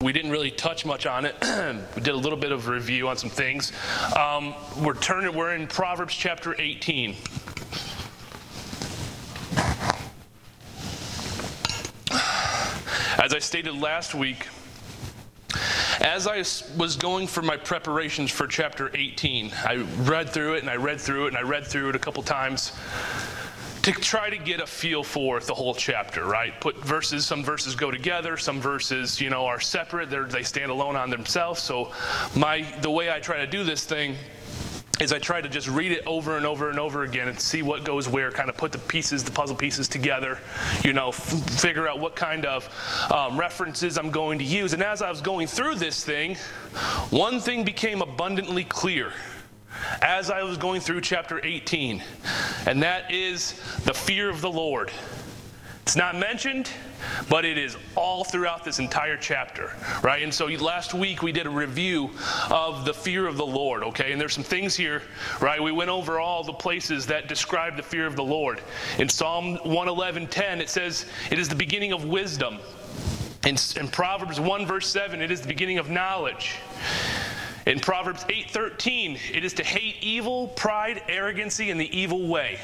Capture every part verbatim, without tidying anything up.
we didn't really touch much on it. We did a little bit of a review on some things. Um, we're turning. We're in Proverbs chapter eighteen. As I stated last week, as I was going for my preparations for chapter eighteen, I read through it and I read through it and I read through it a couple times to try to get a feel for the whole chapter, right? Put verses, some verses go together, some verses, you know, are separate. They're, they stand alone on themselves. So my the way I try to do this thing is I try to just read it over and over and over again and see what goes where, kind of put the pieces, the puzzle pieces together, you know, f figure out what kind of um, references I'm going to use. And as I was going through this thing, one thing became abundantly clear as I was going through chapter eighteen, and that is the fear of the Lord. It's not mentioned, but it is all throughout this entire chapter, right? And so last week we did a review of the fear of the Lord, okay? And there's some things here, right? We went over all the places that describe the fear of the Lord. In Psalm one eleven ten, it says, it is the beginning of wisdom. In, in Proverbs one verse seven, it is the beginning of knowledge. In Proverbs eight thirteen, it is to hate evil, pride, arrogancy, and the evil way.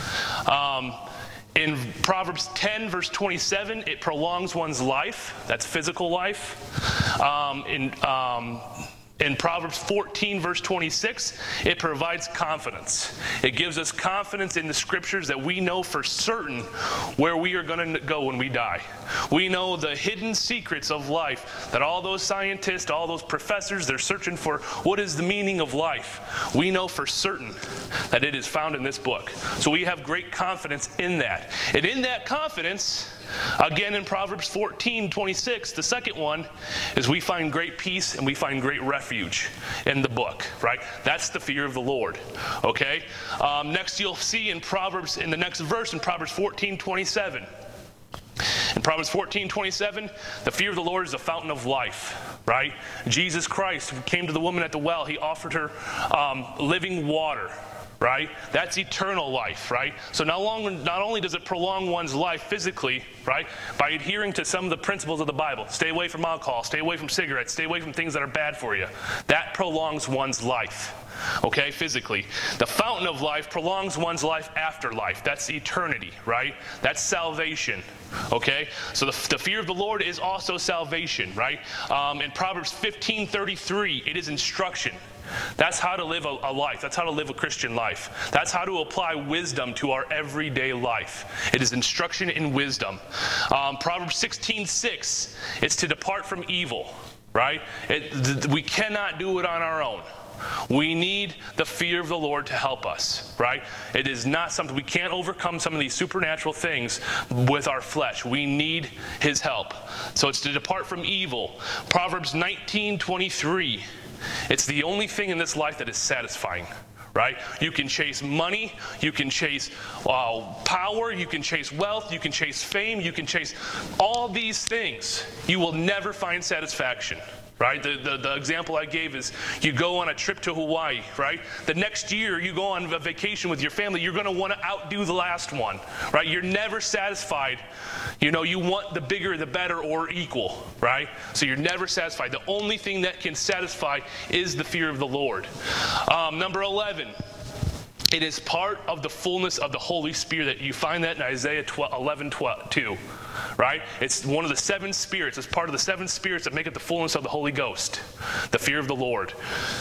Um... In Proverbs ten, verse twenty-seven, it prolongs one's life. That's physical life. Um, in, um, in Proverbs fourteen, verse twenty-six, it provides confidence. It gives us confidence in the scriptures that we know for certain where we are going to go when we die. We know the hidden secrets of life that all those scientists, all those professors, they're searching for what is the meaning of life. We know for certain that it is found in this book. So we have great confidence in that. And in that confidence, again in Proverbs fourteen twenty-six, the second one is we find great peace and we find great refuge in the book, right? That's the fear of the Lord, okay? Um, next you'll see in Proverbs, in the next verse in Proverbs fourteen twenty-seven. In Proverbs fourteen twenty-seven, the fear of the Lord is a fountain of life, right? Jesus Christ came to the woman at the well. He offered her um, living water, right? That's eternal life, right? So not, long, not only does it prolong one's life physically, right, by adhering to some of the principles of the Bible. Stay away from alcohol, stay away from cigarettes, stay away from things that are bad for you. That prolongs one's life, okay, physically. The fountain of life prolongs one's life after life. That's eternity, right? That's salvation, okay? So the, the fear of the Lord is also salvation, right? Um, in Proverbs fifteen thirty-three, it is instruction. That's how to live a, a life. That's how to live a Christian life. That's how to apply wisdom to our everyday life. It is instruction in wisdom. Um, Proverbs sixteen six, it's to depart from evil, right? It, th we cannot do it on our own. We need the fear of the Lord to help us, right? It is not something, we can't overcome some of these supernatural things with our flesh. We need His help. So it's to depart from evil. Proverbs nineteen twenty-three, it's the only thing in this life that is satisfying, right? You can chase money, you can chase uh, power, you can chase wealth, you can chase fame, you can chase all these things. You will never find satisfaction, right? The, the, the example I gave is you go on a trip to Hawaii, right? The next year you go on a vacation with your family, you're going to want to outdo the last one, right? You're never satisfied. You know, you want the bigger, the better, or equal, right? So you're never satisfied. The only thing that can satisfy is the fear of the Lord. Um, number eleven. It is part of the fullness of the Holy Spirit. That you find that in Isaiah eleven two, right? It's one of the seven spirits. It's part of the seven spirits that make it the fullness of the Holy Ghost, the fear of the Lord.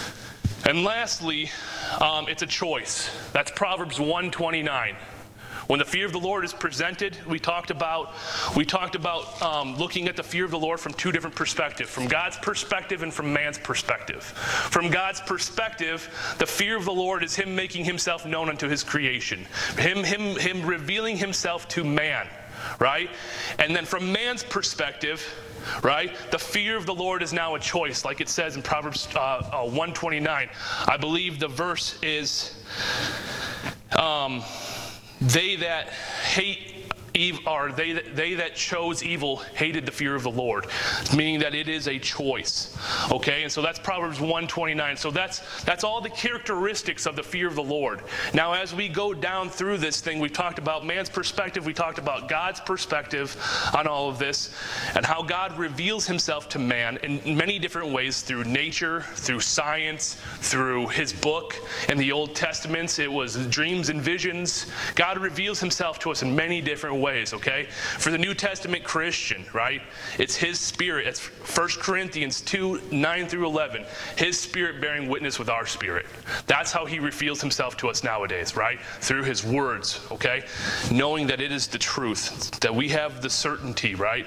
And lastly, um, it's a choice. That's Proverbs one twenty-nine. When the fear of the Lord is presented, we talked about, we talked about um, looking at the fear of the Lord from two different perspectives, from God's perspective and from man's perspective. From God's perspective, the fear of the Lord is Him making Himself known unto His creation, Him, him, him revealing Himself to man, right? And then from man's perspective, right, the fear of the Lord is now a choice, like it says in Proverbs uh, uh, one twenty-nine. I believe the verse is, um, they that hate Eve, are they that, they that chose evil hated the fear of the Lord, meaning that it is a choice. Okay, and so that's Proverbs one twenty-nine. So that's that's all the characteristics of the fear of the Lord. Now, as we go down through this thing, we've talked about man's perspective, we talked about God's perspective on all of this, and how God reveals himself to man in many different ways, through nature, through science, through his book. In the Old Testament, it was dreams and visions. God reveals himself to us in many different ways, okay? For the New Testament Christian, right, it's his Spirit. It's First Corinthians two, nine through eleven. His Spirit bearing witness with our spirit. That's how he reveals himself to us nowadays, right? Through his words, okay? Knowing that it is the truth, that we have the certainty, right,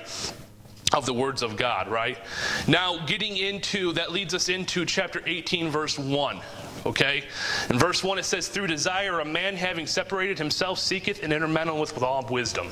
of the words of God, right? Now, getting into, that leads us into chapter eighteen, verse one. Okay? In verse one it says, through desire a man having separated himself seeketh and intermeddleth with, with all wisdom.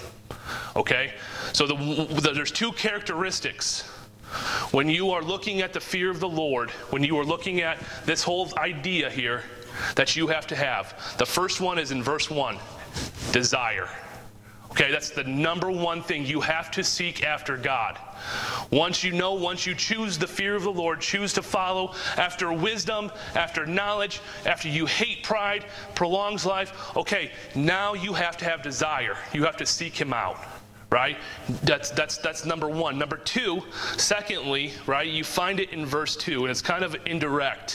Okay? So the, the, there's two characteristics. When you are looking at the fear of the Lord, when you are looking at this whole idea here that you have to have, the first one is in verse one, desire. Okay, that's the number one thing. You have to seek after God. Once you know, once you choose the fear of the Lord, choose to follow after wisdom, after knowledge, after you hate pride, prolongs life, okay, now you have to have desire. You have to seek him out. Right? That's that's that's number one. Number two, secondly, right, you find it in verse two, and it's kind of indirect,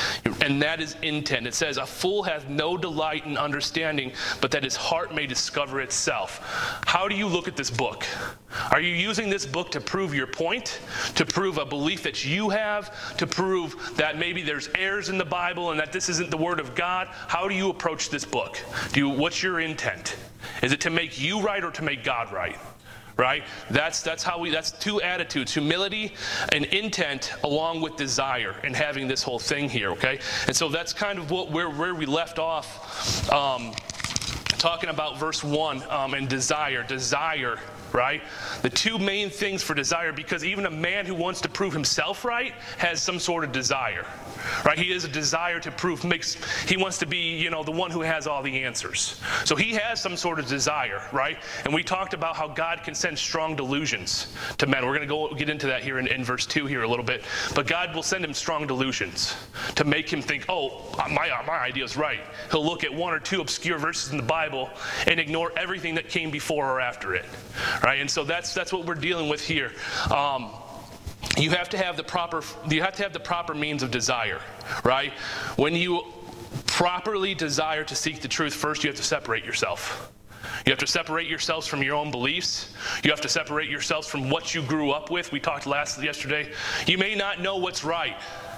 and that is intent. It says, a fool hath no delight in understanding, but that his heart may discover itself. How do you look at this book? Are you using this book to prove your point, to prove a belief that you have, to prove that maybe there's errors in the Bible and that this isn't the Word of God? How do you approach this book? Do you, what's your intent? Is it to make you right or to make God right? Right? That's that's how we that's two attitudes, humility and intent, along with desire, and having this whole thing here, okay? And so that's kind of what where where we left off, um, talking about verse one, um, and desire. Desire, right? The two main things for desire, because even a man who wants to prove himself right has some sort of desire. Right? He has a desire to prove, makes, he wants to be, you know, the one who has all the answers. So he has some sort of desire, right? And we talked about how God can send strong delusions to men. We're going to go get into that here in, in verse two here a little bit. But God will send him strong delusions to make him think, oh, my, my idea is right. He'll look at one or two obscure verses in the Bible and ignore everything that came before or after it. Right? And so that's that's what we're dealing with here. Um, You have to have the proper you have to have the proper means of desire, right? When you properly desire to seek the truth, first you have to separate yourself. You have to separate yourselves from your own beliefs. You have to separate yourselves from what you grew up with. We talked last yesterday. You may not know what's right,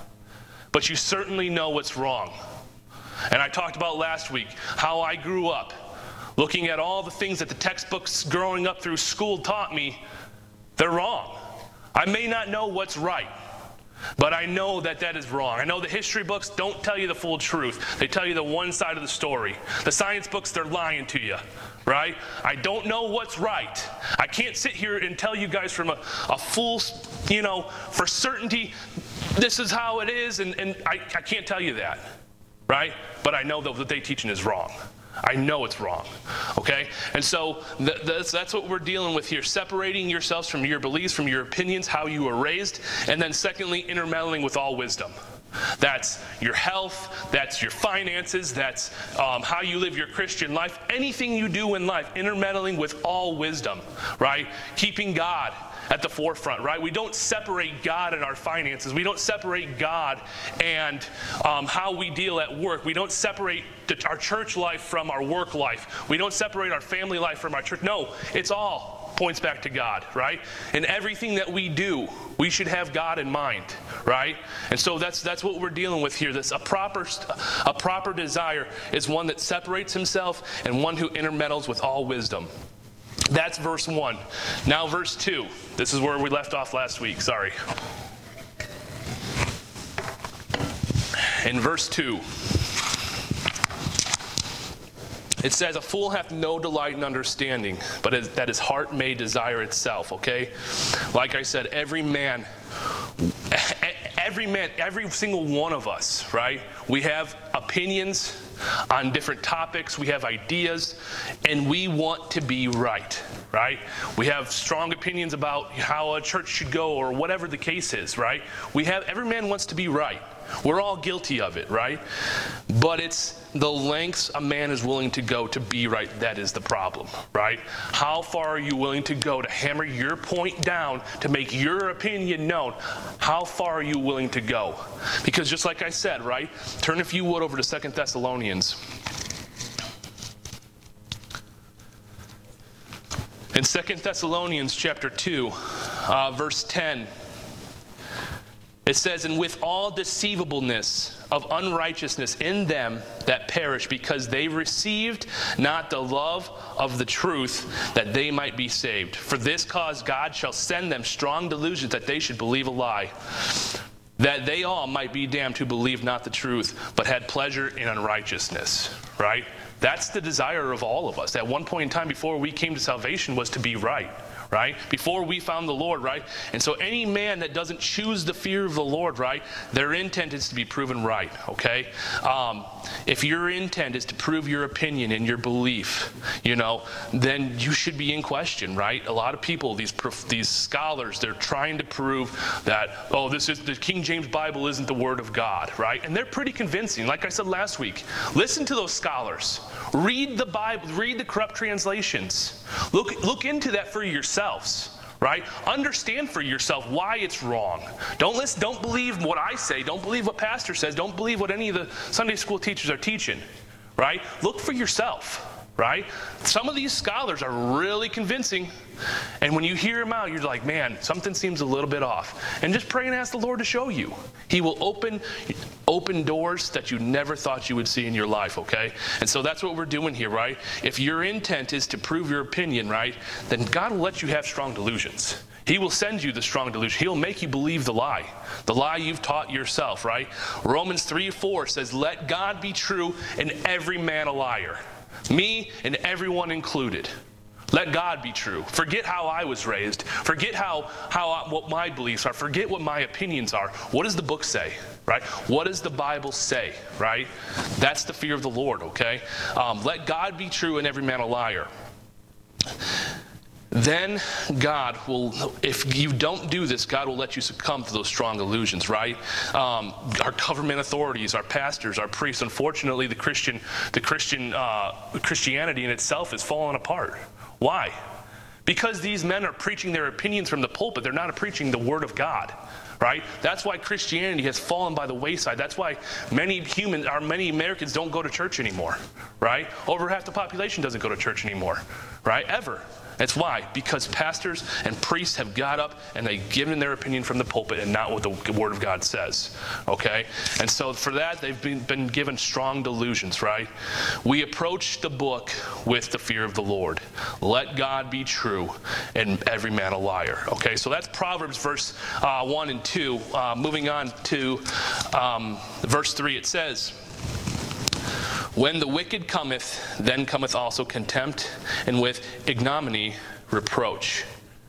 but you certainly know what's wrong. And I talked about last week how I grew up looking at all the things that the textbooks growing up through school taught me. They're wrong. I may not know what's right, but I know that that is wrong. I know the history books don't tell you the full truth. They tell you the one side of the story. The science books, they're lying to you, right? I don't know what's right. I can't sit here and tell you guys from a, a full, you know, for certainty, this is how it is, and, and I, I can't tell you that, right? But I know that what they teaching is wrong. I know it's wrong, okay? And so th- that's, that's what we're dealing with here, separating yourselves from your beliefs, from your opinions, how you were raised, and then secondly, intermeddling with all wisdom. That's your health, that's your finances, that's um, how you live your Christian life, anything you do in life, intermeddling with all wisdom, right? Keeping God at the forefront, right? We don't separate God and our finances. We don't separate God and um, how we deal at work. We don't separate the, our church life from our work life. We don't separate our family life from our church. No, it's all points back to God, right? And everything that we do, we should have God in mind, right? And so that's that's what we're dealing with here. This a proper a proper desire is one that separates himself and one who intermeddles with all wisdom. That's verse one. Now verse two. This is where we left off last week. Sorry. In verse two, it says, a fool hath no delight in understanding, but that his heart may desire itself, okay? Like I said, every man, every man, every single one of us, right? We have opinions, on different topics. We have ideas, and we want to be right, right? We have strong opinions about how a church should go or whatever the case is, right? We have, every man wants to be right. We're all guilty of it, right? But it's the lengths a man is willing to go to be right that is the problem, right? How far are you willing to go to hammer your point down, to make your opinion known? How far are you willing to go? Because just like I said, right? Turn, if you would, over to Second Thessalonians. In Second Thessalonians chapter two, uh, verse ten, it says, "And with all deceivableness of unrighteousness in them that perish, because they received not the love of the truth, that they might be saved. For this cause God shall send them strong delusions, that they should believe a lie, that they all might be damned who believed not the truth, but had pleasure in unrighteousness." Right? That's the desire of all of us. At one point in time before we came to salvation was to be right. Right? Before we found the Lord, right? And so any man that doesn't choose the fear of the Lord, right, their intent is to be proven right, okay? Um, if your intent is to prove your opinion and your belief, you know, then you should be in question, right? A lot of people, these these scholars, they're trying to prove that, oh, this is the King James Bible isn't the Word of God, right? And they're pretty convincing. Like I said last week, listen to those scholars. Read the Bible, read the corrupt translations. Look, look into that for yourselves, right? Understand for yourself why it's wrong. Don't listen, don't believe what I say. Don't believe what pastor says. Don't believe what any of the Sunday school teachers are teaching, right? Look for yourself, right? Some of these scholars are really convincing, and when you hear them out, you're like, man, something seems a little bit off. And just pray and ask the Lord to show you. He will open open doors that you never thought you would see in your life, okay? And so that's what we're doing here, right? If your intent is to prove your opinion, right, then God will let you have strong delusions. He will send you the strong delusion. He'll make you believe the lie, the lie you've taught yourself, right? Romans three four says, "Let God be true and every man a liar." Me and everyone included. Let God be true. Forget how I was raised. Forget how, how I, what my beliefs are. Forget what my opinions are. What does the book say, right? What does the Bible say, right? That's the fear of the Lord, okay? Um, let God be true and every man a liar. Then God will, if you don't do this, God will let you succumb to those strong illusions, right? Um, our government authorities, our pastors, our priests, unfortunately, the Christian, the Christian, uh, Christianity in itself is falling apart. Why? Because these men are preaching their opinions from the pulpit. They're not preaching the Word of God, right? That's why Christianity has fallen by the wayside. That's why many humans, or many Americans don't go to church anymore, right? Over half the population doesn't go to church anymore, right? Ever. That's why. Because pastors and priests have got up and they've given their opinion from the pulpit and not what the Word of God says. Okay? And so for that, they've been, been given strong delusions, right? We approach the book with the fear of the Lord. Let God be true and every man a liar. Okay? So that's Proverbs verse uh, one and two. Uh, moving on to um, verse three, it says, "When the wicked cometh, then cometh also contempt, and with ignominy reproach."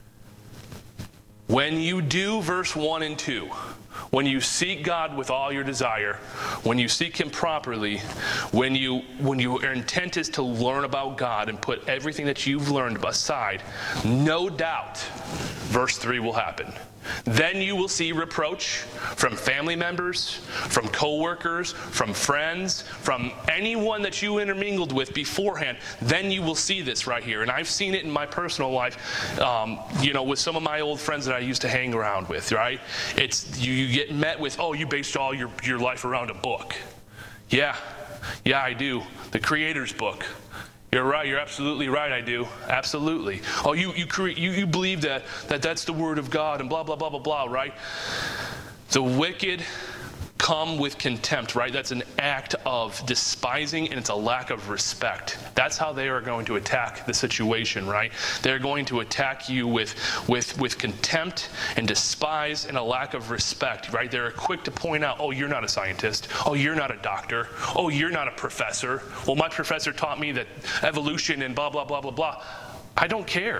When you do verse one and two, when you seek God with all your desire, when you seek Him properly, when you when your intent is to learn about God and put everything that you've learned aside, no doubt verse three will happen. Then you will see reproach from family members, from co-workers, from friends, from anyone that you intermingled with beforehand. Then you will see this right here. And I've seen it in my personal life, um, you know, with some of my old friends that I used to hang around with, right? It's, you, you get met with, oh, you based all your, your life around a book. Yeah, yeah, I do. The Creator's book. You're right. You're absolutely right. I do. Absolutely. Oh, you you create you, you believe that that that's the Word of God and blah blah blah blah blah. Right? The wicked come with contempt. Right? That's an act of despising, and it's a lack of respect. That's how they are going to attack the situation. Right? They're going to attack you with with with contempt and despise and a lack of respect. Right? They're quick to point out, oh, you're not a scientist. Oh, you're not a doctor. Oh, you're not a professor. Well, my professor taught me that evolution and blah blah blah blah blah. I don't care.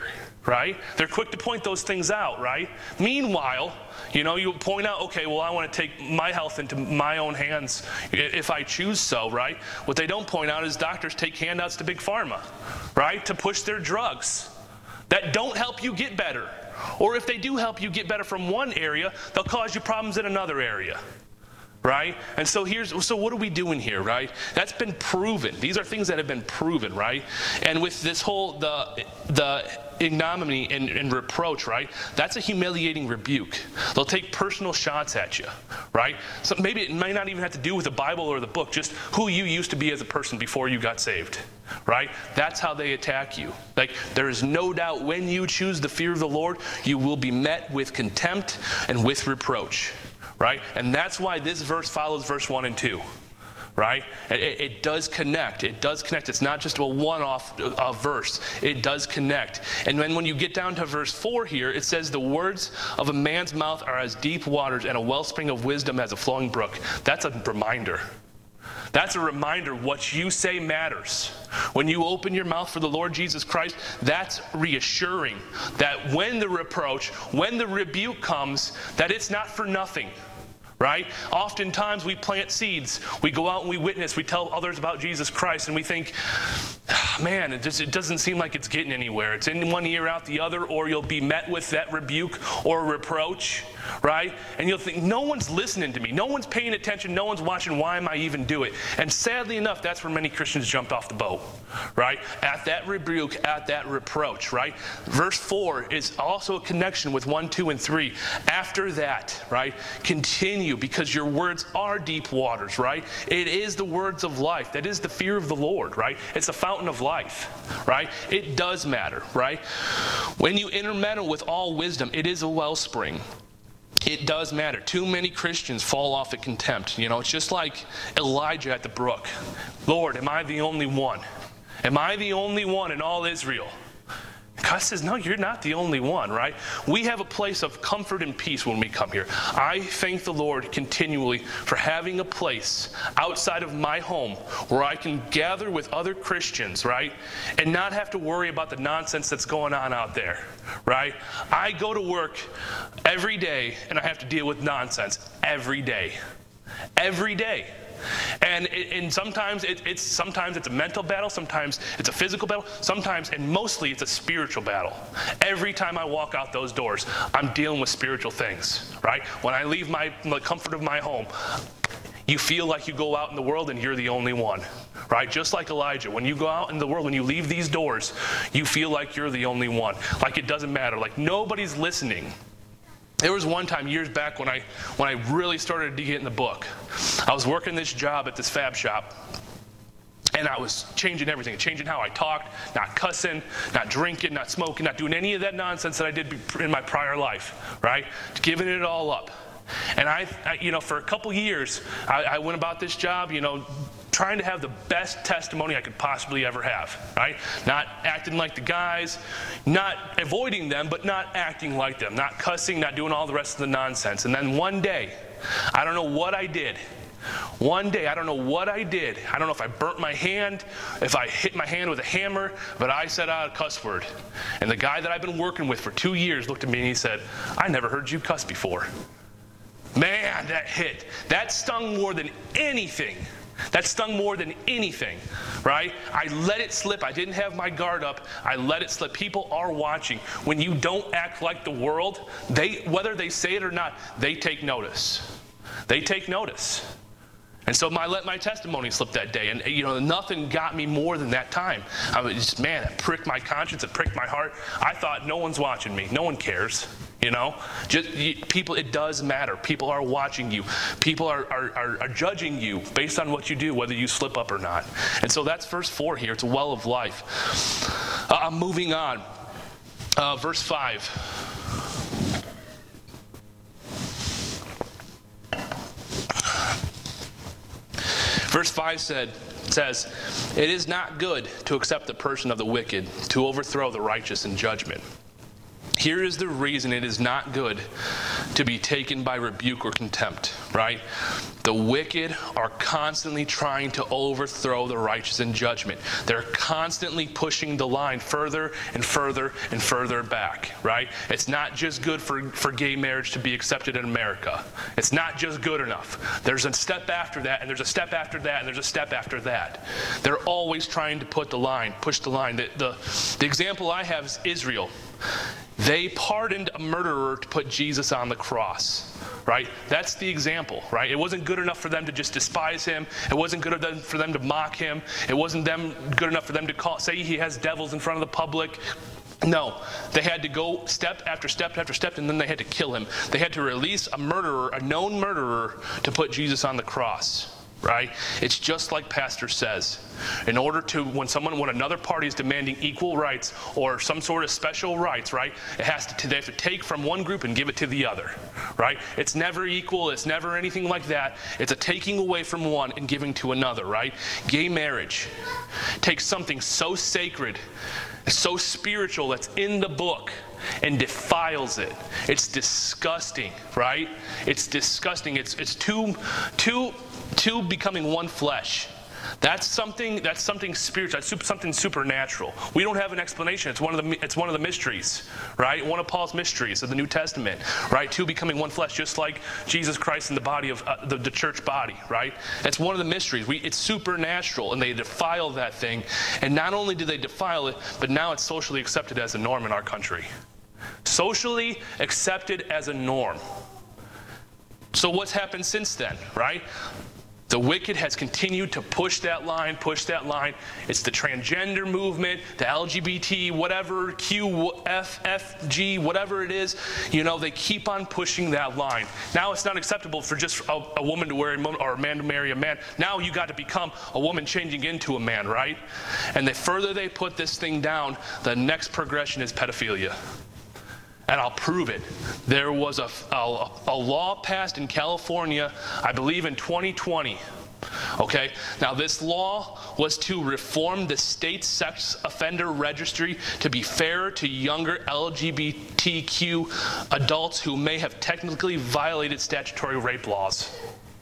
right? They're quick to point those things out, right? Meanwhile, you know, you point out, okay, well, I want to take my health into my own hands if I choose so, right? What they don't point out is doctors take handouts to Big Pharma, right, to push their drugs that don't help you get better. Or if they do help you get better from one area, they'll cause you problems in another area. Right? And so here's, so what are we doing here, right? That's been proven. These are things that have been proven, right? And with this whole, the the ignominy and, and reproach, right? That's a humiliating rebuke. They'll take personal shots at you, right? So maybe it might not even have to do with the Bible or the book, just who you used to be as a person before you got saved, right? That's how they attack you. Like, there is no doubt when you choose the fear of the Lord, you will be met with contempt and with reproach. Right? And that's why this verse follows verse one and two. Right? It, it does connect. It does connect. It's not just a one-off uh, verse. It does connect. And then when you get down to verse four here, it says, the words of a man's mouth are as deep waters, and a wellspring of wisdom as a flowing brook. That's a reminder. That's a reminder what you say matters. When you open your mouth for the Lord Jesus Christ, that's reassuring that when the reproach, when the rebuke comes, that it's not for nothing. Right? Oftentimes we plant seeds. We go out and we witness. We tell others about Jesus Christ, and we think, man, it just it doesn't seem like it's getting anywhere. It's in one ear, out the other, or you'll be met with that rebuke or reproach, right? And you'll think, no one's listening to me. No one's paying attention. No one's watching. Why am I even do it? And sadly enough, that's where many Christians jumped off the boat, right? At that rebuke, at that reproach, right? Verse four is also a connection with one, two, and three. After that, right, continue, because your words are deep waters, right? It is the words of life. That is the fear of the Lord, right? It's a fountain of life, right? It does matter, right? When you intermeddle with all wisdom, it is a wellspring. It does matter. Too many Christians fall off at contempt. You know, it's just like Elijah at the brook. Lord, am I the only one? Am I the only one in all Israel? God says, no, you're not the only one, right? We have a place of comfort and peace when we come here. I thank the Lord continually for having a place outside of my home where I can gather with other Christians, right? And not have to worry about the nonsense that's going on out there, right? I go to work every day and I have to deal with nonsense every day. Every day. And, it, and sometimes it, it's sometimes it's a mental battle, sometimes it's a physical battle, sometimes and mostly it's a spiritual battle. Every time I walk out those doors, I'm dealing with spiritual things, right? When I leave my the comfort of my home, you feel like you go out in the world and you're the only one, right? Just like Elijah, when you go out in the world, when you leave these doors, you feel like you're the only one, like it doesn't matter, like nobody's listening. There was one time years back when I when I really started to get in the book. I was working this job at this fab shop, and I was changing everything, changing how I talked, not cussing, not drinking, not smoking, not doing any of that nonsense that I did in my prior life, right? Giving it all up. And I, I you know, for a couple years, I, I went about this job, you know, trying to have the best testimony I could possibly ever have, right? Not acting like the guys, not avoiding them, but not acting like them, not cussing, not doing all the rest of the nonsense. And then one day, I don't know what I did. One day, I don't know what I did. I don't know if I burnt my hand, if I hit my hand with a hammer, but I said out a cuss word. And the guy that I've been working with for two years looked at me and he said, I never heard you cuss before. Man, that hit. That stung more than anything. That stung more than anything, right? I let it slip. I didn't have my guard up. I let it slip. People are watching. When you don't act like the world, they, whether they say it or not, they take notice. They take notice. And so I let my testimony slip that day. And, you know, nothing got me more than that time. I was just, man, it pricked my conscience. It pricked my heart. I thought, no one's watching me. No one cares. You know, just you, people, it does matter. People are watching you. People are, are, are, are judging you based on what you do, whether you slip up or not. And so that's verse four here. It's a well of life. Uh, I'm moving on. Uh, verse five. Verse five said, says, it is not good to accept the person of the wicked, to overthrow the righteous in judgment. Here is the reason it is not good to be taken by rebuke or contempt, right? The wicked are constantly trying to overthrow the righteous in judgment. They're constantly pushing the line further and further and further back, right? It's not just good for, for gay marriage to be accepted in America. It's not just good enough. There's a step after that, and there's a step after that, and there's a step after that. They're always trying to put the line, push the line. The, the, the example I have is Israel. They pardoned a murderer to put Jesus on the cross, right? That's the example, right? It wasn't good enough for them to just despise him. It wasn't good enough for them to mock him. It wasn't them good enough for them to call, say he has devils in front of the public. No, they had to go step after step after step, and then they had to kill him. They had to release a murderer, a known murderer, to put Jesus on the cross. Right? It's just like Pastor says. In order to, when someone, when another party is demanding equal rights or some sort of special rights, right? It has to, they have to take from one group and give it to the other, right? It's never equal. It's never anything like that. It's a taking away from one and giving to another, right? Gay marriage takes something so sacred, so spiritual that's in the book, and defiles it. It's disgusting, right? It's disgusting. It's it's two two two becoming one flesh. That's something that's something spiritual. That's something supernatural. We don't have an explanation. It's one of the it's one of the mysteries, right? One of Paul's mysteries of the New Testament, right? Two becoming one flesh, just like Jesus Christ in the body of uh, the, the church body, right? That's one of the mysteries. We, it's supernatural, and they defile that thing. And not only do they defile it, but now it's socially accepted as a norm in our country. Socially accepted as a norm. So what's happened since then, right? The wicked has continued to push that line, push that line. It's the transgender movement, the L G B T, whatever, Q, F, F, G, whatever it is. You know, they keep on pushing that line. Now it's not acceptable for just a, a woman to wear a woman, or a man to marry a man. Now you got to become a woman changing into a man, right? And the further they put this thing down, the next progression is pedophilia. And I'll prove it. There was a, a, a law passed in California, I believe in twenty twenty. Okay, now this law was to reform the state sex offender registry to be fairer to younger L G B T Q adults who may have technically violated statutory rape laws.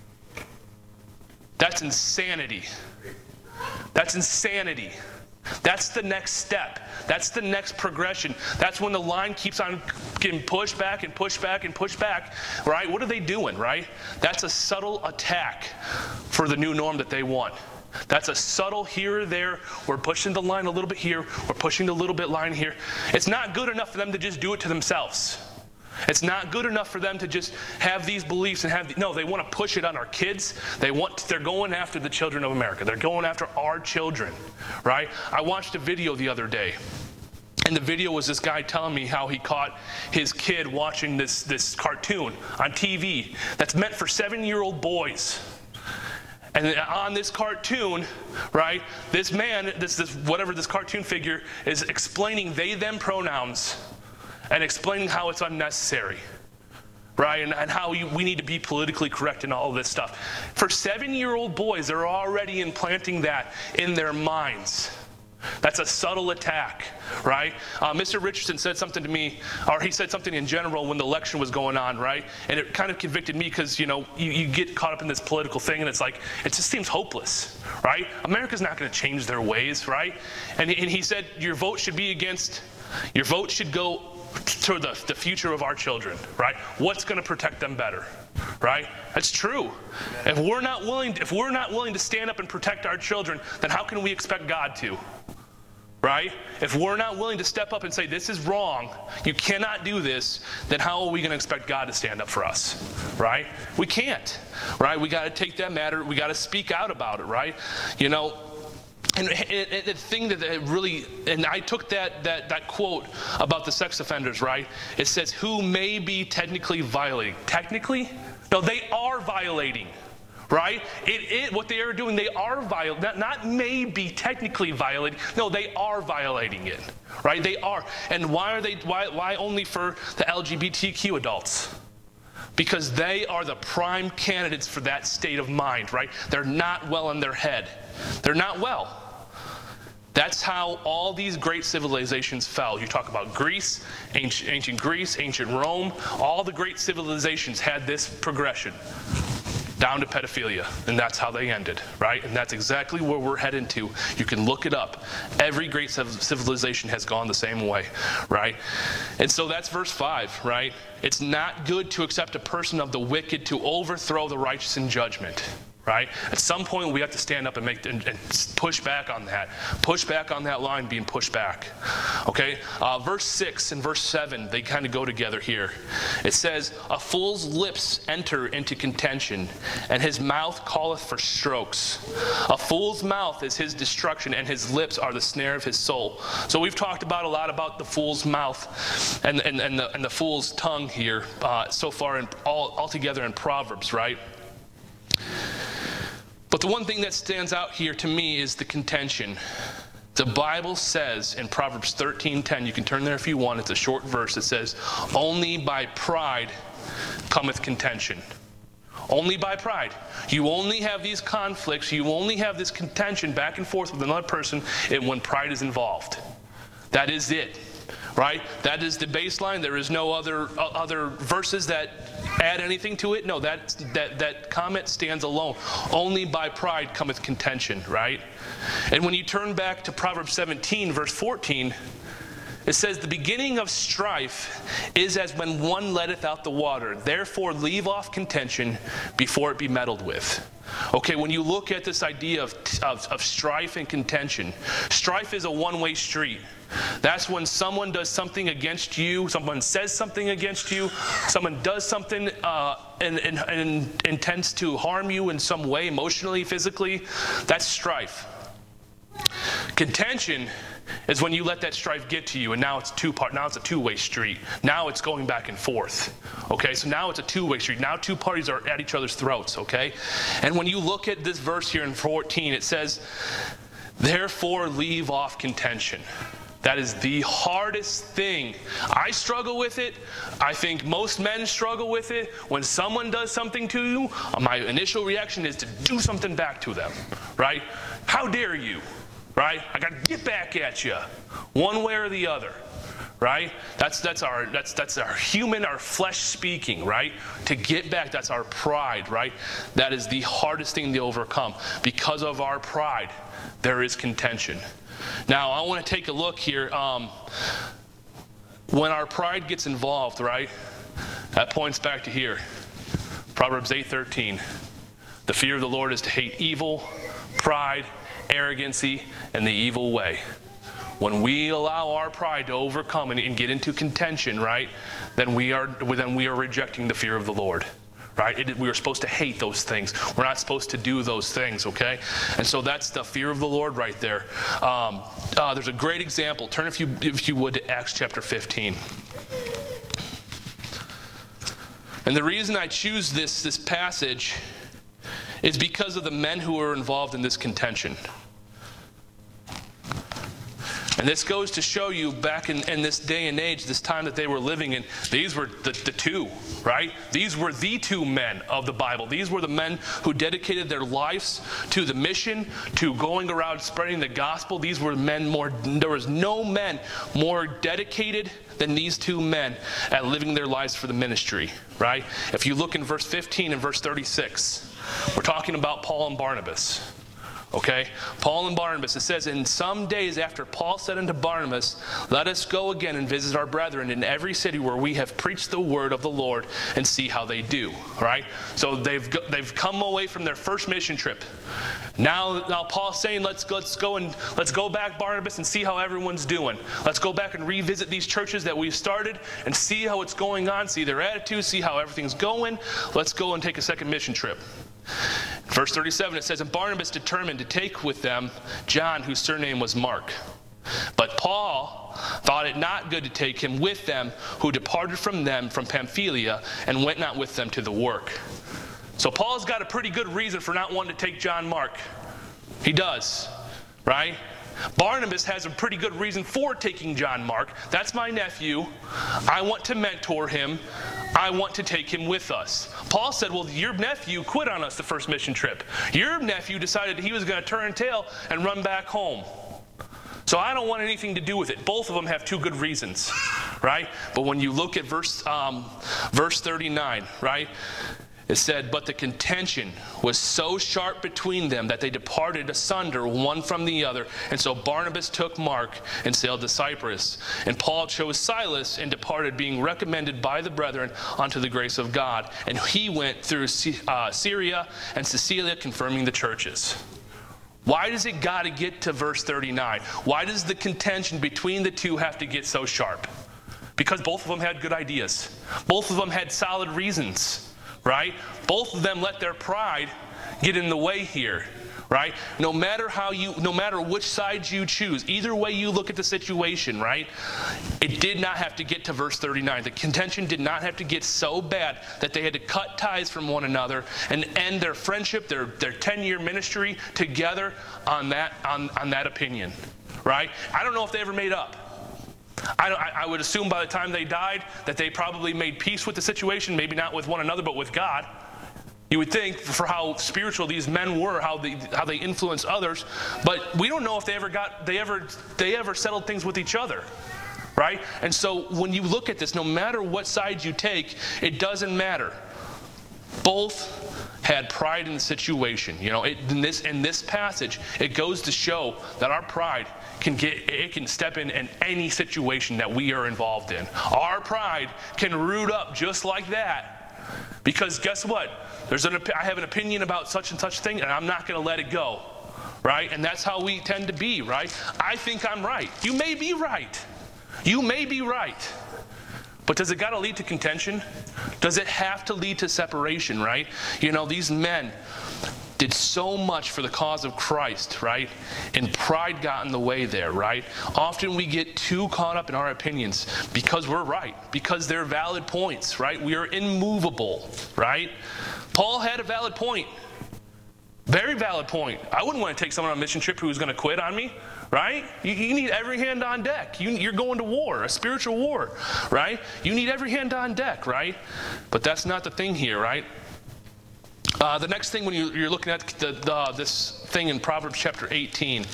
That's insanity. That's insanity. That's the next step. That's the next progression. That's when the line keeps on getting pushed back and pushed back and pushed back, right? What are they doing, right? That's a subtle attack for the new norm that they want. That's a subtle here or there. We're pushing the line a little bit here. We're pushing the little bit line here. It's not good enough for them to just do it to themselves. It's not good enough for them to just have these beliefs and have the, no, they want to push it on our kids. They want, they're going after the children of America. They're going after our children, right? I watched a video the other day, and the video was this guy telling me how he caught his kid watching this, this cartoon on T V that's meant for seven-year-old boys. And on this cartoon, right, this man, this, this whatever this cartoon figure is explaining they, them pronouns and explaining how it's unnecessary, right, and, and how you, we need to be politically correct and all of this stuff. For seven-year-old boys, they're already implanting that in their minds. That's a subtle attack, right? Uh, Mister Richardson said something to me, or he said something in general when the election was going on, right? And it kind of convicted me because, you know, you, you get caught up in this political thing, and it's like, it just seems hopeless, right? America's not going to change their ways, right? And, and he said, your vote should be against, your vote should go to the, the future of our children, right? What's going to protect them better, right? That's true. If we're not willing, if we're not willing to stand up and protect our children, then how can we expect God to, right? If we're not willing to step up and say, this is wrong, you cannot do this, then how are we going to expect God to stand up for us, right? We can't, right? We got to take that matter, we got to speak out about it, right? You know, And, and, and the thing that really, and I took that, that, that quote about the sex offenders, right? It says, who may be technically violating. Technically? No, they are violating, right? It, it, what they are doing, they are violating. Not, not may be technically violating. No, they are violating it, right? They are. And why are they, why, why only for the L G B T Q adults? Because they are the prime candidates for that state of mind, right? They're not well in their head. They're not well. That's how all these great civilizations fell. You talk about Greece, ancient, ancient Greece, ancient Rome. All the great civilizations had this progression down to pedophilia, and that's how they ended, right? And that's exactly where we're heading to. You can look it up. Every great civilization has gone the same way, right? And so that's verse five, right? It's not good to accept a person of the wicked to overthrow the righteous in judgment. Right? At some point, we have to stand up and make and, and push back on that. Push back on that line being pushed back. Okay? Uh, verse six and verse seven, they kind of go together here. It says, a fool's lips enter into contention, and his mouth calleth for strokes. A fool's mouth is his destruction, and his lips are the snare of his soul. So we've talked about a lot about the fool's mouth and, and, and, the, and the fool's tongue here uh, so far in, all, all together in Proverbs, right? But the one thing that stands out here to me is the contention. The Bible says in Proverbs thirteen ten, you can turn there if you want, it's a short verse, it says, only by pride cometh contention. Only by pride. You only have these conflicts, you only have this contention back and forth with another person and when pride is involved. That is it. Right? That is the baseline. There is no other uh, other verses that add anything to it. No, that that that comment stands alone. Only by pride cometh contention, right? And when you turn back to Proverbs seventeen, verse fourteen, it says, the beginning of strife is as when one letteth out the water. Therefore leave off contention before it be meddled with. Okay, when you look at this idea of, of, of strife and contention, strife is a one-way street. That's when someone does something against you, someone says something against you, someone does something uh, and, and, and intends to harm you in some way, emotionally, physically. That's strife. Contention is when you let that strife get to you, and now it's two part. Now it's a two-way street. Now it's going back and forth. Okay, so now it's a two-way street. Now two parties are at each other's throats. Okay, and when you look at this verse here in fourteen, it says, "Therefore leave off contention." That is the hardest thing. I struggle with it. I think most men struggle with it. When someone does something to you, my initial reaction is to do something back to them, right? How dare you, right? I got to get back at you, one way or the other, right? That's that's our that's that's our human, our flesh speaking, right? To get back, that's our pride, right? That is the hardest thing to overcome. Because of our pride, there is contention. Now, I want to take a look here. Um, when our pride gets involved, right, that points back to here. Proverbs eight thirteen. The fear of the Lord is to hate evil, pride, arrogancy, and the evil way. When we allow our pride to overcome and, and get into contention, right, then we are then we are rejecting the fear of the Lord. Right? It, we are supposed to hate those things. We're not supposed to do those things, okay? And so that's the fear of the Lord right there. Um, uh, there's a great example. Turn, if you, if you would, to Acts chapter fifteen. And the reason I choose this, this passage is because of the men who were involved in this contention. And this goes to show you back in, in this day and age, this time that they were living in, these were the, the two, right? These were the two men of the Bible. These were the men who dedicated their lives to the mission, to going around spreading the gospel. These were men more, there was no men more dedicated than these two men at living their lives for the ministry, right? If you look in verse fifteen and verse thirty-six, we're talking about Paul and Barnabas. Okay, Paul and Barnabas, it says, in some days after Paul said unto Barnabas, let us go again and visit our brethren in every city where we have preached the word of the Lord and see how they do. Right? So they've go, they've come away from their first mission trip. Now, now Paul's saying, let's let's go and let's go back, Barnabas, and see how everyone's doing. Let's go back and revisit these churches that we've started and see how it's going on, see their attitude, see how everything's going. Let's go and take a second mission trip. Verse thirty-seven, it says, and Barnabas determined to take with them John, whose surname was Mark. But Paul thought it not good to take him with them, who departed from them from Pamphylia, and went not with them to the work. So Paul's got a pretty good reason for not wanting to take John Mark. He does, right? Barnabas has a pretty good reason for taking John Mark. That's my nephew. I want to mentor him. I want to take him with us. Paul said, well, your nephew quit on us the first mission trip. Your nephew decided he was going to turn tail and run back home. So I don't want anything to do with it. Both of them have two good reasons, right? But when you look at verse, um, verse thirty-nine, right? It said, but the contention was so sharp between them that they departed asunder one from the other. And so Barnabas took Mark and sailed to Cyprus. And Paul chose Silas and departed, being recommended by the brethren unto the grace of God. And he went through uh, Syria and Cilicia, confirming the churches. Why does it got to get to verse thirty-nine? Why does the contention between the two have to get so sharp? Because both of them had good ideas. Both of them had solid reasons. Right? Both of them let their pride get in the way here. Right? No matter how you, no matter which side you choose, either way you look at the situation, right? It did not have to get to verse thirty-nine. The contention did not have to get so bad that they had to cut ties from one another and end their friendship, their their ten-year ministry together on that on, on that opinion. Right? I don't know if they ever made up. I, don't, I would assume by the time they died that they probably made peace with the situation, maybe not with one another, but with God. You would think for how spiritual these men were, how they how they influenced others, but we don't know if they ever got they ever they ever settled things with each other, right? And so when you look at this, no matter what side you take, it doesn't matter. Both had pride in the situation. You know, it, in this in this passage, it goes to show that our pride can get it can step in in any situation that we are involved in. Our pride can root up just like that, because guess what? There's an I have an opinion about such and such thing, and I'm not going to let it go, right? And that's how we tend to be, right? I think I'm right. You may be right. You may be right. But does it got to lead to contention? Does it have to lead to separation, right? You know, these men did so much for the cause of Christ, right? And pride got in the way there, right? Often we get too caught up in our opinions because we're right, because they're valid points, right? We are immovable, right? Paul had a valid point. Very valid point. I wouldn't want to take someone on a mission trip who was going to quit on me. Right? You, you need every hand on deck. You, you're going to war, a spiritual war, right? You need every hand on deck, right? But that's not the thing here, right? Uh, the next thing when you, you're looking at the, the, this thing in Proverbs chapter eighteen,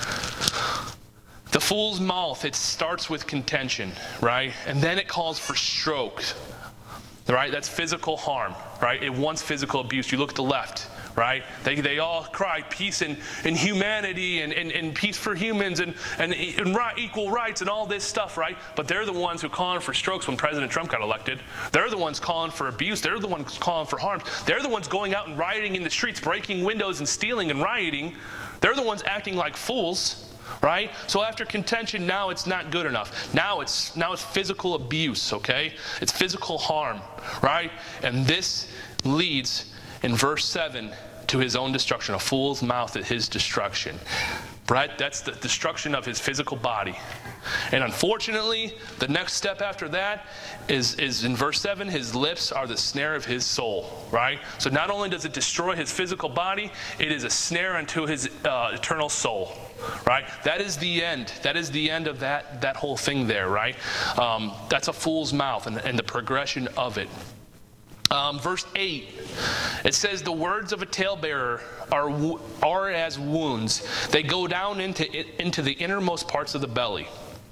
the fool's mouth, it starts with contention, right? And then it calls for strokes, right? That's physical harm, right? It wants physical abuse. You look at the left. Right? They, they all cry peace and, and humanity and, and, and peace for humans and, and, and right, equal rights and all this stuff, right? But they're the ones who calling for strokes when President Trump got elected. They're the ones calling for abuse. They're the ones calling for harm. They're the ones going out and rioting in the streets, breaking windows and stealing and rioting. They're the ones acting like fools, right? So after contention, now it's not good enough. Now it's, now it's physical abuse, okay? It's physical harm, right? And this leads in verse seven to his own destruction. A fool's mouth at his destruction. Right? That's the destruction of his physical body. And unfortunately, the next step after that is, is in verse seven, his lips are the snare of his soul. Right? So not only does it destroy his physical body, it is a snare unto his uh, eternal soul. Right? That is the end. That is the end of that, that whole thing there. Right? Um, that's a fool's mouth and, and the progression of it. Um, verse eight, it says, the words of a talebearer are, are as wounds. They go down into, into the innermost parts of the belly.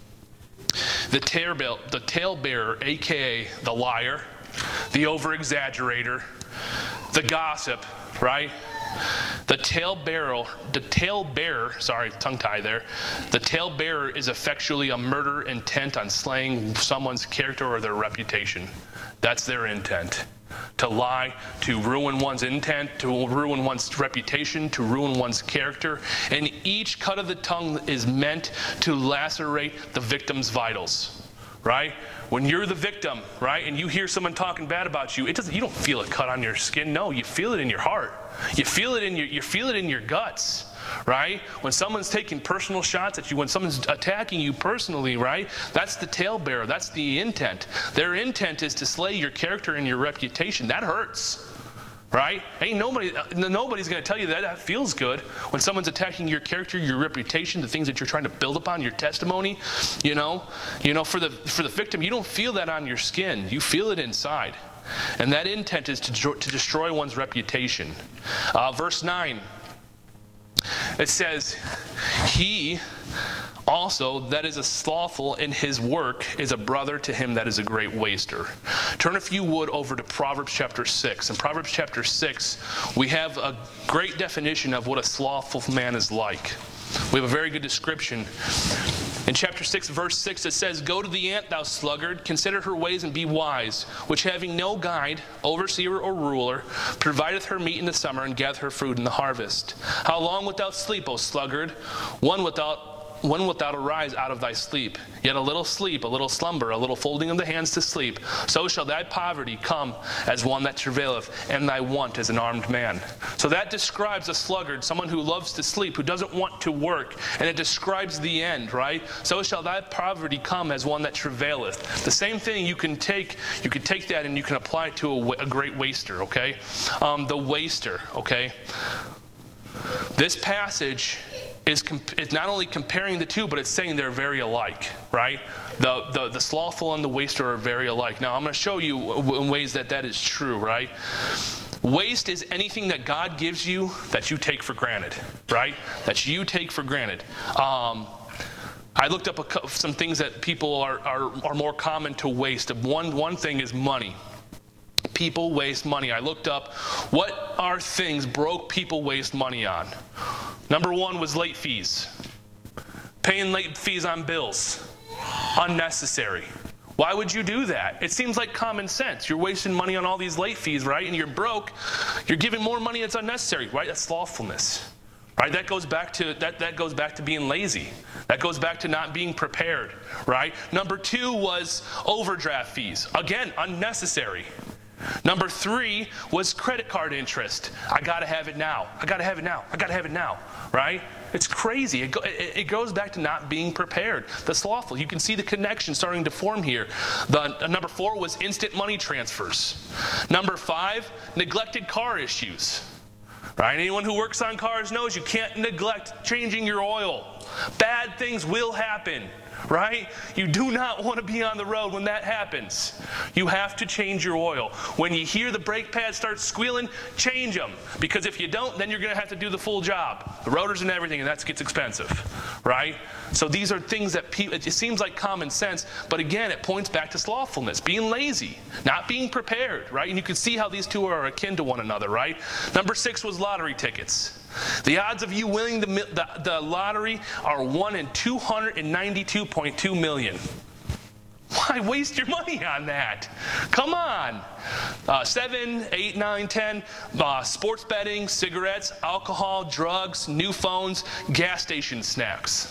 The talebearer, the talebearer, a k a the liar, the over-exaggerator, the gossip, right? The talebearer, the talebearer, sorry, tongue tie there. The talebearer is effectually a murderer intent on slaying someone's character or their reputation. That's their intent. To lie, to ruin one's intent, to ruin one's reputation, to ruin one's character. And each cut of the tongue is meant to lacerate the victim's vitals. Right? When you're the victim, right, and you hear someone talking bad about you, it doesn't. You don't feel it cut on your skin. No, you feel it in your heart. You feel it in your. You feel it in your guts. Right? When someone's taking personal shots at you, when someone's attacking you personally, right? That's the talebearer. That's the intent. Their intent is to slay your character and your reputation. That hurts. Right? Ain't nobody, nobody's going to tell you that that feels good when someone's attacking your character, your reputation, the things that you're trying to build upon, your testimony. You know, you know, for the for the victim, you don't feel that on your skin. You feel it inside, and that intent is to to destroy one's reputation. Uh, verse nine. It says, he also that is a slothful in his work is a brother to him that is a great waster. Turn, if you would, over to Proverbs chapter six. In Proverbs chapter six, we have a great definition of what a slothful man is like. We have a very good description. In chapter six, verse six, it says, "Go to the ant, thou sluggard, consider her ways and be wise, which having no guide, overseer, or ruler, provideth her meat in the summer and gathereth her food in the harvest. How long wilt thou sleep, O sluggard? One without When wilt thou arise out of thy sleep? Yet a little sleep, a little slumber, a little folding of the hands to sleep. So shall thy poverty come as one that travaileth, and thy want as an armed man." So that describes a sluggard, someone who loves to sleep, who doesn't want to work, and it describes the end, right? So shall thy poverty come as one that travaileth. The same thing you can take, you can take that and you can apply it to a, a great waster, okay? Um, the waster, okay? This passage is it's not only comparing the two, but it's saying they're very alike, right? The, the, the slothful and the waster are very alike. Now, I'm going to show you in ways that that is true, right? Waste is anything that God gives you that you take for granted, right? That you take for granted. Um, I looked up a, some things that people are, are, are more common to waste. One, one thing is money. People waste money. I looked up what are things broke people waste money on. Number one was late fees. Paying late fees on bills. Unnecessary. Why would you do that? It seems like common sense. You're wasting money on all these late fees, right? And you're broke. You're giving more money that's unnecessary, right? That's slothfulness. Right? That goes back to that, that goes back to being lazy. That goes back to not being prepared, right? Number two was overdraft fees. Again, unnecessary. Number three was credit card interest. I gotta have it now. I gotta have it now. I gotta have it now. Right? It's crazy. It, go, it, it goes back to not being prepared. The slothful. You can see the connection starting to form here. The uh, number four was instant money transfers. Number five, neglected car issues. Right? Anyone who works on cars knows you can't neglect changing your oil. Bad things will happen. Right? You do not want to be on the road when that happens. You have to change your oil. When you hear the brake pads start squealing, change them. Because if you don't, then you're going to have to do the full job. The rotors and everything, and that gets expensive. Right? So these are things that people, it seems like common sense, but again, it points back to slothfulness, being lazy, not being prepared. Right? And you can see how these two are akin to one another. Right? Number six was lottery tickets. The odds of you winning the, the, the lottery are one in two hundred ninety-two point two million. Why waste your money on that? Come on. Uh, seven, eight, nine, ten, uh, sports betting, cigarettes, alcohol, drugs, new phones, gas station snacks.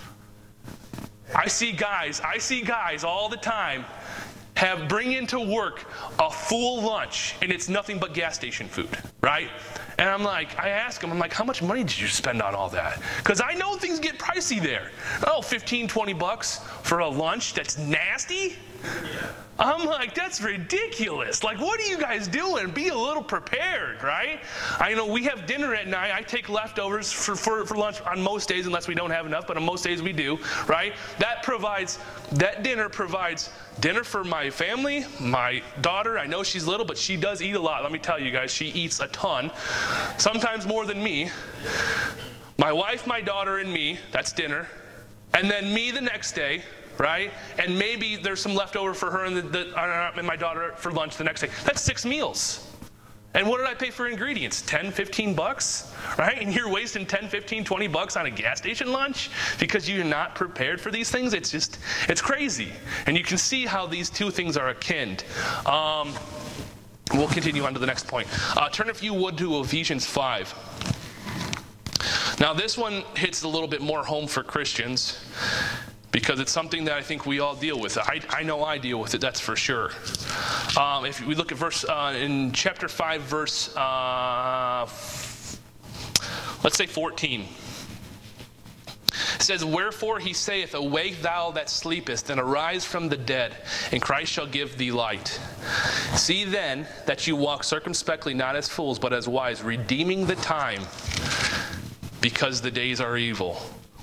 I see guys, I see guys all the time have bring into work a full lunch, and it's nothing but gas station food, right? And I'm like, I ask them, I'm like, how much money did you spend on all that? Because I know things get pricey there. Oh, fifteen, twenty bucks for a lunch that's nasty? Yeah. I'm like, that's ridiculous. Like, what are you guys doing? Be a little prepared, right? I know we have dinner at night. I take leftovers for, for, for lunch on most days, unless we don't have enough, but on most days we do, right? That provides, that dinner provides dinner for my family, my daughter. I know she's little, but she does eat a lot. Let me tell you guys, she eats a ton, sometimes more than me. My wife, my daughter, and me, that's dinner. And then me the next day. Right? And maybe there's some leftover for her and, the, the, uh, and my daughter for lunch the next day. That's six meals. And what did I pay for ingredients? ten, fifteen bucks? Right? And you're wasting ten, fifteen, twenty bucks on a gas station lunch because you're not prepared for these things? It's just, it's crazy. And you can see how these two things are akin. Um, we'll continue on to the next point. Uh, turn, if you would, to Ephesians five. Now, this one hits a little bit more home for Christians, because it's something that I think we all deal with. I, I know I deal with it, that's for sure. Um, if we look at verse, uh, in chapter five, verse, uh, let's say fourteen. It says, "Wherefore he saith, Awake thou that sleepest, and arise from the dead, and Christ shall give thee light. See then that you walk circumspectly, not as fools, but as wise, redeeming the time, because the days are evil."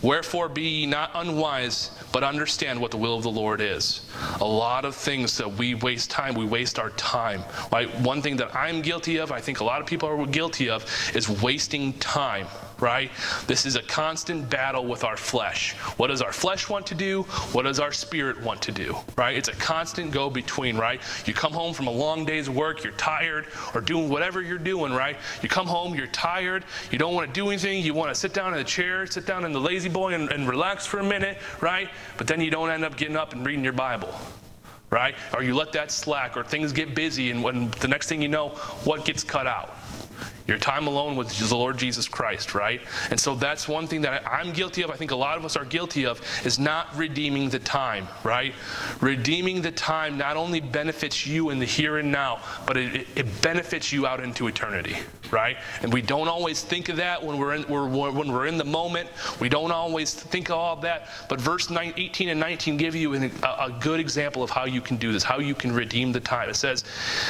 Wherefore be ye not unwise, but understand what the will of the Lord is. A lot of things that we waste time, we waste our time. Right? One thing that I'm guilty of, I think a lot of people are guilty of, is wasting time. Right? This is a constant battle with our flesh. What does our flesh want to do? What does our spirit want to do? Right? It's a constant go between, right? You come home from a long day's work, you're tired, or doing whatever you're doing, right? You come home, you're tired, you don't want to do anything, you want to sit down in a chair, sit down in the lazy boy and, and relax for a minute, right? But then you don't end up getting up and reading your Bible. Right? Or you let that slack, or things get busy, and when the next thing you know, what gets cut out? Your time alone with the Lord Jesus Christ, right? And so that's one thing that I'm guilty of, I think a lot of us are guilty of, is not redeeming the time, right? Redeeming the time not only benefits you in the here and now, but it, it benefits you out into eternity, right? And we don't always think of that when we're in, we're, when we're in the moment. We don't always think of all of that, but verse eighteen and nineteen give you an, a, a good example of how you can do this, how you can redeem the time. It says,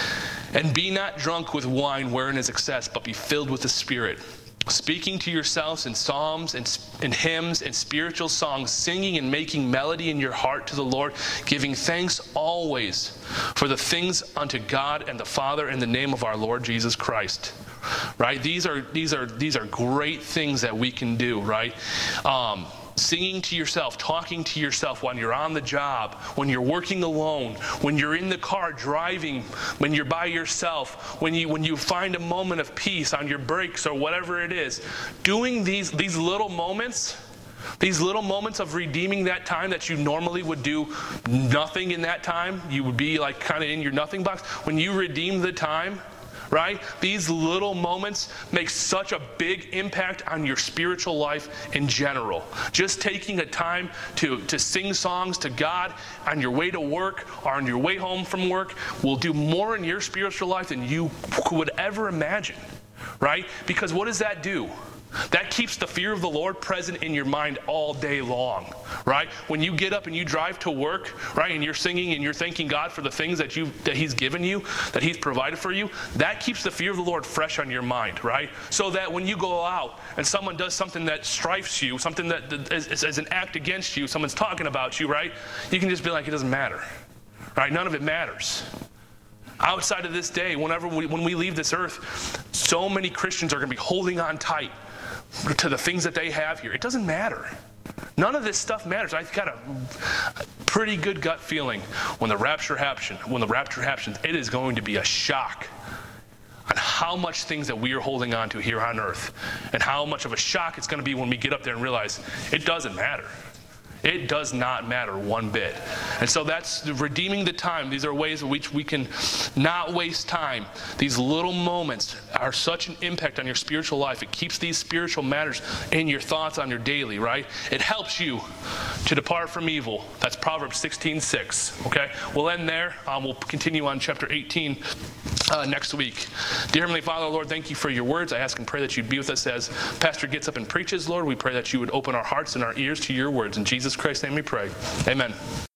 and be not drunk with wine wherein is excess, but be filled with the Spirit, speaking to yourselves in psalms and, and hymns and spiritual songs, singing and making melody in your heart to the Lord, giving thanks always for the things unto God and the Father in the name of our Lord Jesus Christ. Right? These are these are these are great things that we can do, right? Um, Singing to yourself, talking to yourself when you're on the job, when you're working alone, when you're in the car driving, when you're by yourself, when you when you find a moment of peace on your breaks or whatever it is. Doing these these little moments, these little moments of redeeming that time that you normally would do nothing in that time, you would be like kind of in your nothing box. When you redeem the time, right? These little moments make such a big impact on your spiritual life in general. Just taking a time to, to sing songs to God on your way to work or on your way home from work will do more in your spiritual life than you would ever imagine, right? Because what does that do? That keeps the fear of the Lord present in your mind all day long, right? When you get up and you drive to work, right, and you're singing and you're thanking God for the things that you that He's given you, that He's provided for you, that keeps the fear of the Lord fresh on your mind, right? So that when you go out and someone does something that strifes you, something that is, is an act against you, someone's talking about you, right? You can just be like, it doesn't matter, right? None of it matters. Outside of this day, whenever we, when we leave this earth, so many Christians are going to be holding on tight to the things that they have here. It doesn't matter. None of this stuff matters. I've got a pretty good gut feeling when the rapture happens, when the rapture happens, it is going to be a shock on how much things that we are holding on to here on earth, and how much of a shock it's going to be when we get up there and realize it doesn't matter. It does not matter one bit. And so that's redeeming the time. These are ways in which we can not waste time. These little moments are such an impact on your spiritual life. It keeps these spiritual matters in your thoughts on your daily, right? It helps you to depart from evil. That's Proverbs sixteen six, okay? We'll end there. Um, we'll continue on chapter eighteen uh, next week. Dear Heavenly Father, Lord, thank you for your words. I ask and pray that you'd be with us as Pastor gets up and preaches, Lord. We pray that you would open our hearts and our ears to your words. In Jesus Christ's name we pray. Amen.